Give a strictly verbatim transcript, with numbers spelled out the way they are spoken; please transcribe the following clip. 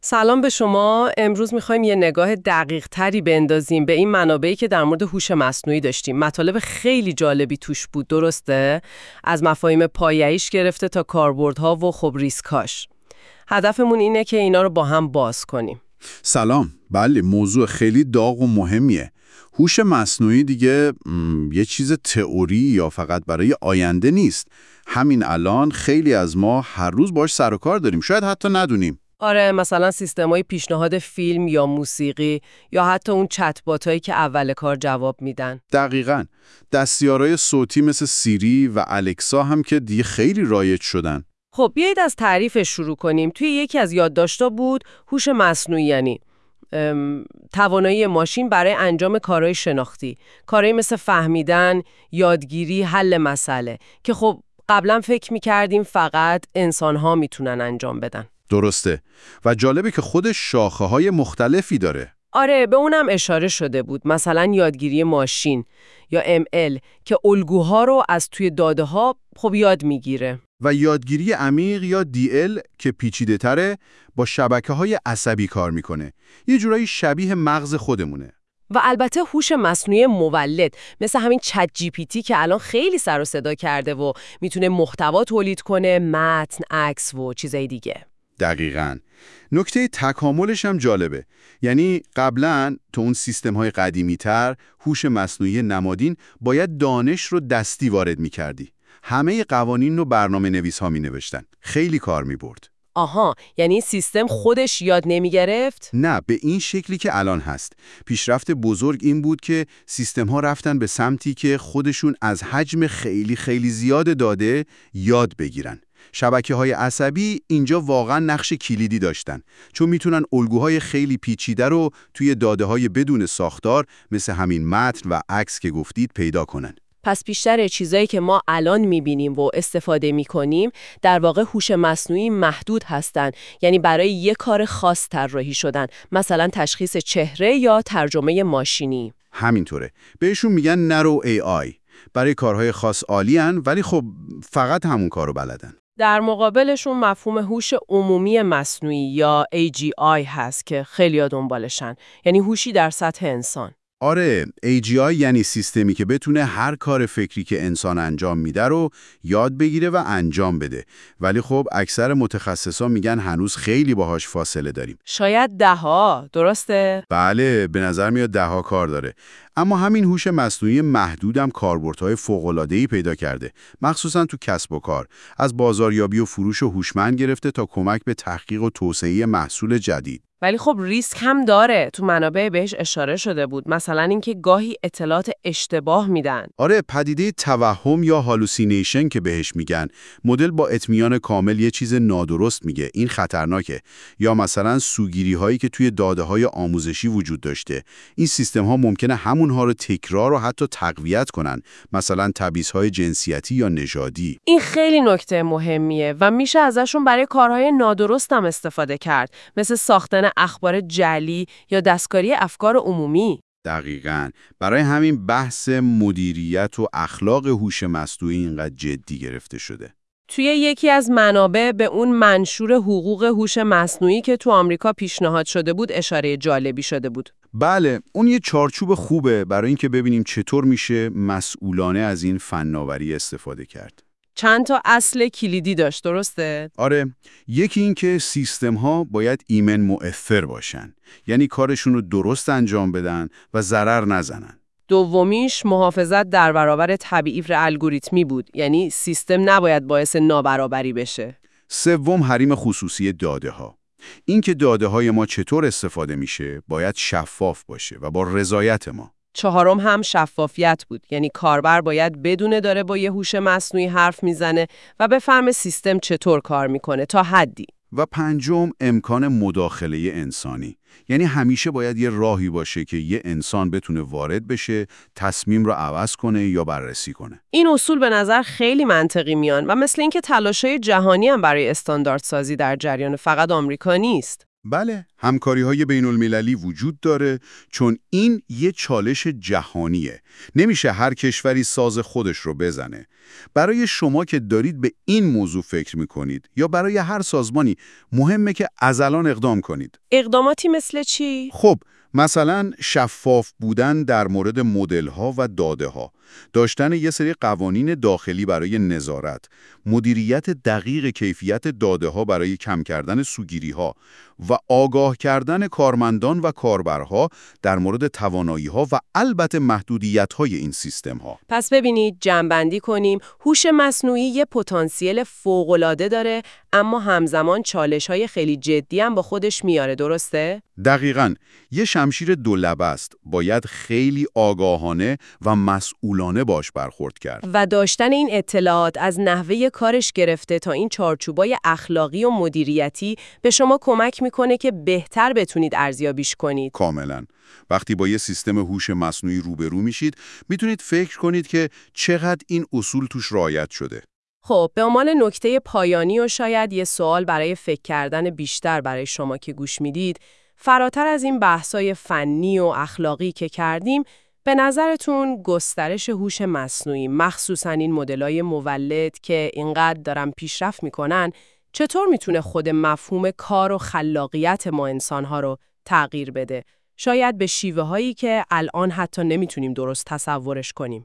سلام به شما. امروز می‌خوایم یه نگاه دقیق تری بندازیم به این منابعی که در مورد هوش مصنوعی داشتیم. مطالب خیلی جالبی توش بود، درسته؟ از مفاهیم پایه‌ایش گرفته تا کاربردها و خب ریسکاش. هدفمون اینه که اینا رو با هم باز کنیم. سلام. بله، موضوع خیلی داغ و مهمیه. هوش مصنوعی دیگه م، یه چیز تئوری یا فقط برای آینده نیست. همین الان خیلی از ما هر روز باش سر و کار داریم، شاید حتی ندونیم. آره، مثلا سیستم‌های پیشنهاد فیلم یا موسیقی یا حتی اون چت باتایی که اول کار جواب میدن. دقیقاً. دستیارای صوتی مثل سیری و الکسا هم که دیگه خیلی رایج شدن. خب بیایید از تعریفش شروع کنیم. توی یکی از یادداشت‌ها بود هوش مصنوعی یعنی ام، توانایی ماشین برای انجام کارهای شناختی، کارهایی مثل فهمیدن، یادگیری، حل مسئله که خب قبلا فکر می‌کردیم فقط انسان‌ها میتونن انجام بدن. درسته. و جالبه که خودش شاخه‌های مختلفی داره. آره، به اونم اشاره شده بود. مثلا یادگیری ماشین یا ام ال که الگوها رو از توی داده‌ها خب یاد میگیره. و یادگیری عمیق یا دی ال که پیچیده تره با شبکه‌های عصبی کار میکنه. یه جورایی شبیه مغز خودمونه. و البته هوش مصنوعی مولد مثل همین چت جی پی تی که الان خیلی سر و صدا کرده و میتونه محتوا تولید کنه، متن، عکس و چیزای دیگه. دقیقاً. نکته تکاملش هم جالبه. یعنی قبلاً تو اون سیستم‌های قدیمی‌تر هوش مصنوعی نمادین باید دانش رو دستی وارد می‌کردی. همه قوانین رو برنامه نویس‌ها می‌نوشتن. خیلی کار می‌برد. آها، یعنی سیستم خودش یاد نمیگرفت؟ نه، به این شکلی که الان هست. پیشرفت بزرگ این بود که سیستم‌ها رفتن به سمتی که خودشون از حجم خیلی خیلی زیاد داده یاد بگیرن. شبکه‌های عصبی اینجا واقعا نقش کلیدی داشتن، چون میتونن الگوهای خیلی پیچیده رو توی داده‌های بدون ساختار مثل همین متن و عکس که گفتید پیدا کنن. پس بیشتر چیزایی که ما الان میبینیم و استفاده میکنیم در واقع هوش مصنوعی محدود هستن، یعنی برای یک کار خاص طراحی شدن، مثلا تشخیص چهره یا ترجمه ماشینی. همینطوره. بهشون میگن نرو ای آی. برای کارهای خاص عالی‌ان، ولی خب فقط همون کارو بلدن. در مقابلشون مفهوم هوش عمومی مصنوعی یا ای جی آی هست که خیلی‌ها دنبالشن، یعنی هوشی در سطح انسان. آره، ای جی آی یعنی سیستمی که بتونه هر کار فکری که انسان انجام میده رو یاد بگیره و انجام بده. ولی خب اکثر متخصصا میگن هنوز خیلی باهاش فاصله داریم. شاید ده‌ها، درسته؟ بله، به نظر میاد ده‌ها کار داره. اما همین هوش مصنوعی محدودم کاربردهای فوق‌العاده‌ای پیدا کرده، مخصوصاً تو کسب و کار. از بازاریابی و فروش هوشمند گرفته تا کمک به تحقیق و توسعه محصول جدید. ولی خب ریسک هم داره. تو منابع بهش اشاره شده بود، مثلا اینکه گاهی اطلاعات اشتباه میدن. آره، پدیده توهم یا هالوسینیشن که بهش میگن، مدل با اطمینان کامل یه چیز نادرست میگه، این خطرناکه. یا مثلا سوگیری هایی که توی داده های آموزشی وجود داشته. این سیستم ها ممکنه همونها رو تکرار و حتی تقویت کنن، مثلا تبعیض های جنسیتی یا نژادی. این خیلی نکته مهمیه و میشه ازشون برای کارهای نادرست هم استفاده کرد، مثل ساختن اخبار جعلی یا دستکاری افکار عمومی. دقیقاً. برای همین بحث مدیریت و اخلاق هوش مصنوعی اینقدر جدی گرفته شده. توی یکی از منابع به اون منشور حقوق هوش مصنوعی که تو آمریکا پیشنهاد شده بود اشاره جالبی شده بود. بله، اون یه چارچوب خوبه برای اینکه ببینیم چطور میشه مسئولانه از این فناوری استفاده کرد. چند تا اصل کلیدی داشت، درسته؟ آره، یکی این که سیستم‌ها باید ایمن مؤثر باشن، یعنی کارشون رو درست انجام بدن و ضرر نزنن. دومیش محافظت در برابر تبعیض الگوریتمی بود، یعنی سیستم نباید باعث نابرابری بشه. سوم حریم خصوصی داده‌ها. این که داده‌های ما چطور استفاده میشه باید شفاف باشه و با رضایت ما. چهارم هم شفافیت بود، یعنی کاربر باید بدونه داره با یه هوش مصنوعی حرف میزنه و بفهمه سیستم چطور کار میکنه تا حدی. و پنجم امکان مداخله انسانی، یعنی همیشه باید یه راهی باشه که یه انسان بتونه وارد بشه، تصمیم رو عوض کنه یا بررسی کنه. این اصول به نظر خیلی منطقی میان و مثل اینکه تلاشای جهانی هم برای استانداردسازی در جریان، فقط آمریکا نیست. بله، همکاری‌های بین‌المللی وجود داره چون این یه چالش جهانیه. نمیشه هر کشوری ساز خودش رو بزنه. برای شما که دارید به این موضوع فکر می‌کنید یا برای هر سازمانی مهمه که از الان اقدام کنید. اقداماتی مثل چی؟ خب، مثلا شفاف بودن در مورد مدل‌ها و داده‌ها، داشتن یه سری قوانین داخلی برای نظارت، مدیریت دقیق کیفیت داده‌ها برای کم کردن سوگیری‌ها و آگاه کردن کارمندان و کاربرها در مورد توانایی‌ها و البته محدودیت‌های این سیستم‌ها. پس ببینید جمع‌بندی کنیم، هوش مصنوعی یه پتانسیل فوق‌العاده داره، اما همزمان چالش‌های خیلی جدی هم با خودش میاره، درسته؟ دقیقاً، یه شمشیر دولبه است. باید خیلی آگاهانه و مسئولانه باش برخورد کرد. و داشتن این اطلاعات از نحوه کارش گرفته تا این چارچوبای اخلاقی و مدیریتی به شما کمک میکنه که بهتر بتونید ارزیابیش کنید. کاملاً. وقتی با یه سیستم هوش مصنوعی روبرو میشید، میتونید فکر کنید که چقدر این اصول توش رعایت شده. خب، به عنوان نکته پایانی و شاید یه سوال برای فکر کردن بیشتر برای شما که گوش میدید، فراتر از این بحث‌های فنی و اخلاقی که کردیم، به نظرتون گسترش هوش مصنوعی، مخصوصاً این مدل‌های مولد که اینقدر دارن پیشرفت میکنن، چطور میتونه خود مفهوم کار و خلاقیت ما انسان‌ها رو تغییر بده؟ شاید به شیوه‌هایی که الان حتی نمیتونیم درست تصورش کنیم.